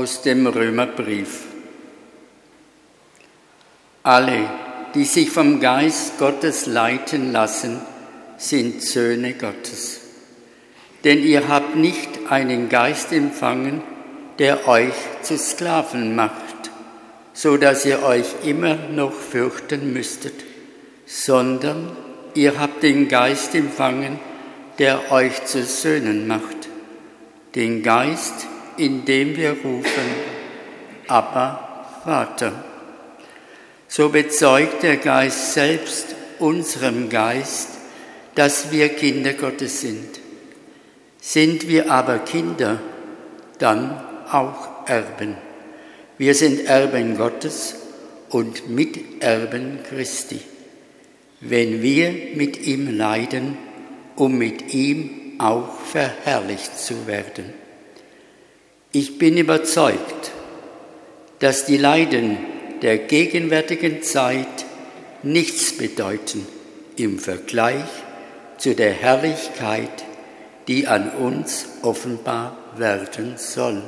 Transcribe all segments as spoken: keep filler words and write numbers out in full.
Aus dem Römerbrief. Alle, die sich vom Geist Gottes leiten lassen, sind Söhne Gottes. Denn ihr habt nicht einen Geist empfangen, der euch zu Sklaven macht, so dass ihr euch immer noch fürchten müsstet, sondern ihr habt den Geist empfangen, der euch zu Söhnen macht, den Geist, in dem wir rufen, Abba, Vater. So bezeugt der Geist selbst unserem Geist, dass wir Kinder Gottes sind. Sind wir aber Kinder, dann auch Erben. Wir sind Erben Gottes und Miterben Christi, wenn wir mit ihm leiden, um mit ihm auch verherrlicht zu werden. Ich bin überzeugt, dass die Leiden der gegenwärtigen Zeit nichts bedeuten im Vergleich zu der Herrlichkeit, die an uns offenbar werden soll.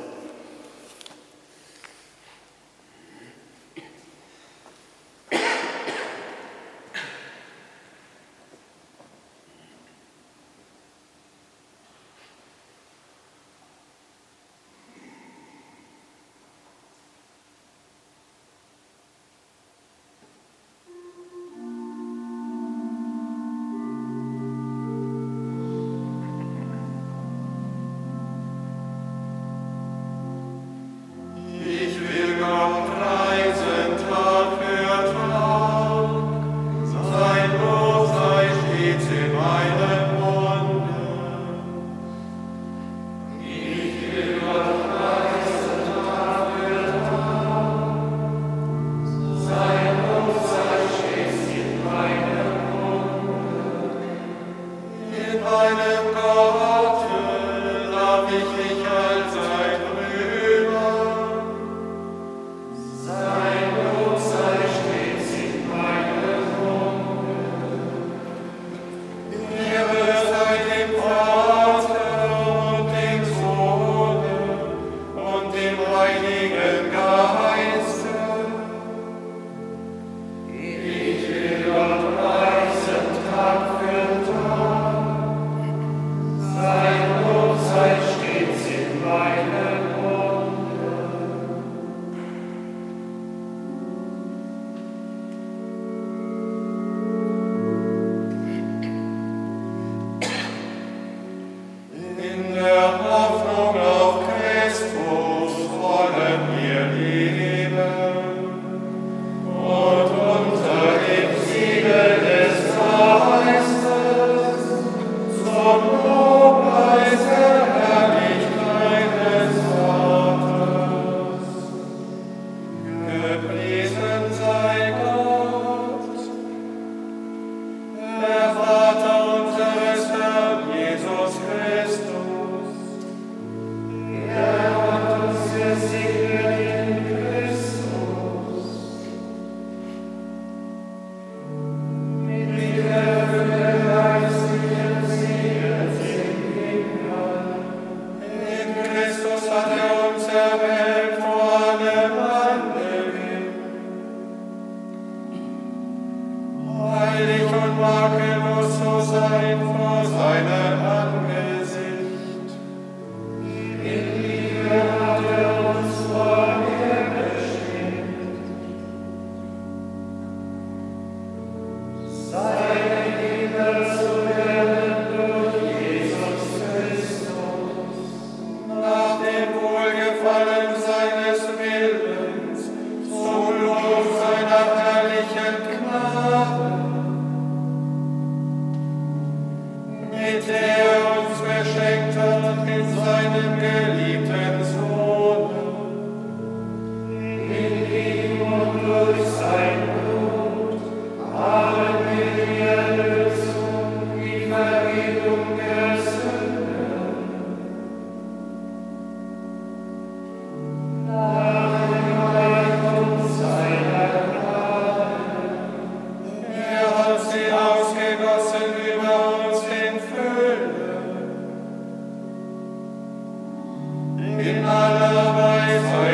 Christus,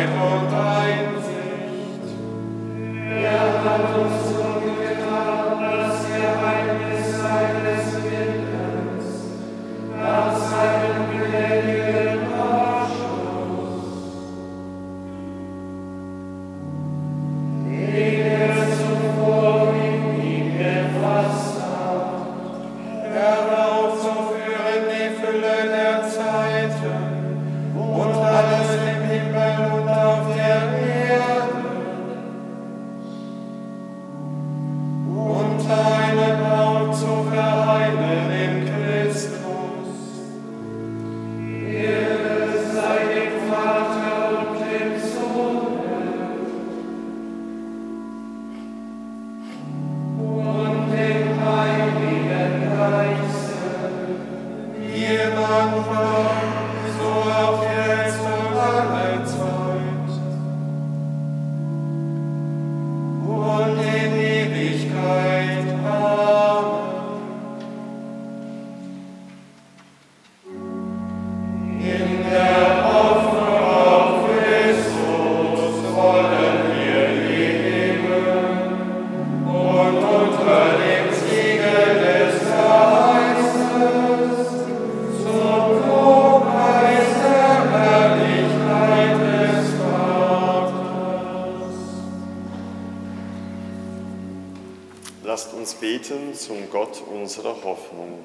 und Einsicht. Er hat uns zugetan das Geheimnis seines Willens, nach seinem gnädigen Ratschluss, den er zuvor in ihm gefasst hat, heraufzuführen die Fülle der Zeiten und alles im Himmel und auf der Erde, unter einem Haupt zu vereinen in Christus. Ehre sei dem Vater und dem Sohn und dem Heiligen Geiste, wie im Anfang, so auch jetzt und alle Zeit und in Ewigkeit. Amen. In der Hoffnung auf Christus wollen wir leben und unter dem Siegel des Geistes zum Lobpreis der Herrlichkeit des Vaters. Lasst uns beten zum Gott unserer Hoffnung.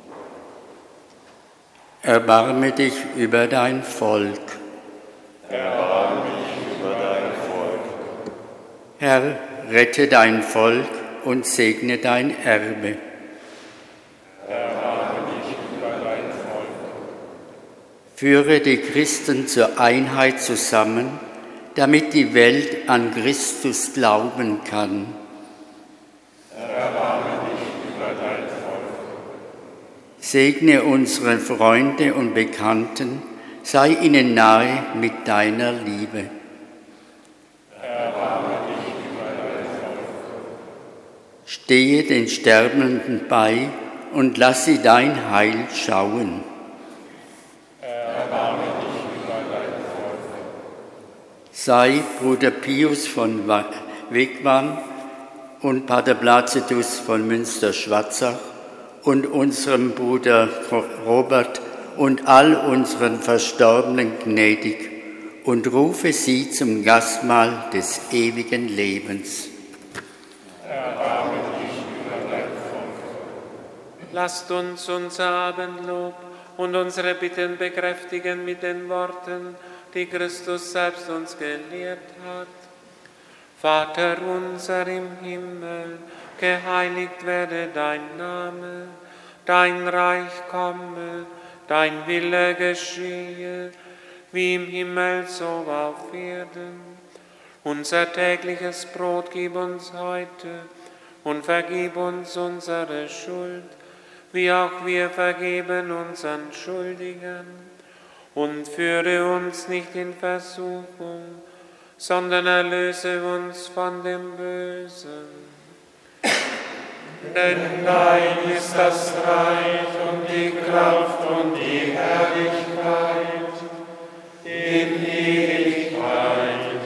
Erbarme dich über dein Volk. Erbarme dich über dein Volk. Herr, rette dein Volk und segne dein Erbe. Erbarme dich über dein Volk. Führe die Christen zur Einheit zusammen, damit die Welt an Christus glauben kann. Erbarme dich über dein Volk. Segne unsere Freunde und Bekannten, sei ihnen nahe mit deiner Liebe. Erbarme dich über dein Volk. Stehe den Sterbenden bei und lass sie dein Heil schauen. Erbarme dich über dein Volk. Sei Bruder Pius von Wegwang und Pater Placidus von Münster-Schwarzach und unserem Bruder Robert und all unseren Verstorbenen gnädig und rufe sie zum Gastmahl des ewigen Lebens. Erbarme dich über dein Volk. Lasst uns unser Abendlob und unsere Bitten bekräftigen mit den Worten, die Christus selbst uns gelehrt hat. Vater unser im Himmel, geheiligt werde dein Name, dein Reich komme, dein Wille geschehe, wie im Himmel so auf Erden. Unser tägliches Brot gib uns heute und vergib uns unsere Schuld, wie auch wir vergeben unseren Schuldigen. Und führe uns nicht in Versuchung, sondern erlöse uns von dem Bösen. Denn dein ist das Reich und die Kraft und die Herrlichkeit in Ewigkeit.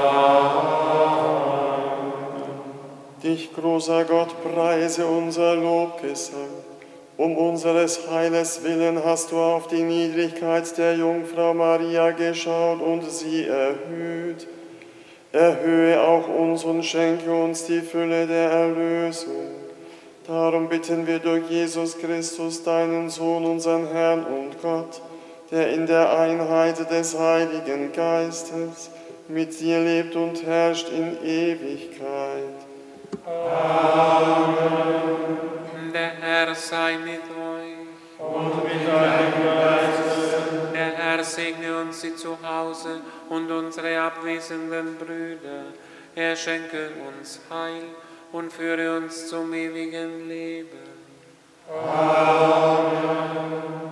Amen. Dich, großer Gott, preise unser Lobgesang. Um unseres Heiles willen hast du auf die Niedrigkeit der Jungfrau Maria geschaut und sie erhöht. Erhöhe auch uns und schenke uns die Fülle der Erlösung. Darum bitten wir durch Jesus Christus, deinen Sohn, unseren Herrn und Gott, der in der Einheit des Heiligen Geistes mit dir lebt und herrscht in Ewigkeit. Amen. Der Herr sei mit euch. Und mit deinem Geiste. Der Herr segne uns sie zu Hause und unsere abwesenden Brüder. Er schenke uns Heil und führe uns zum ewigen Leben. Amen.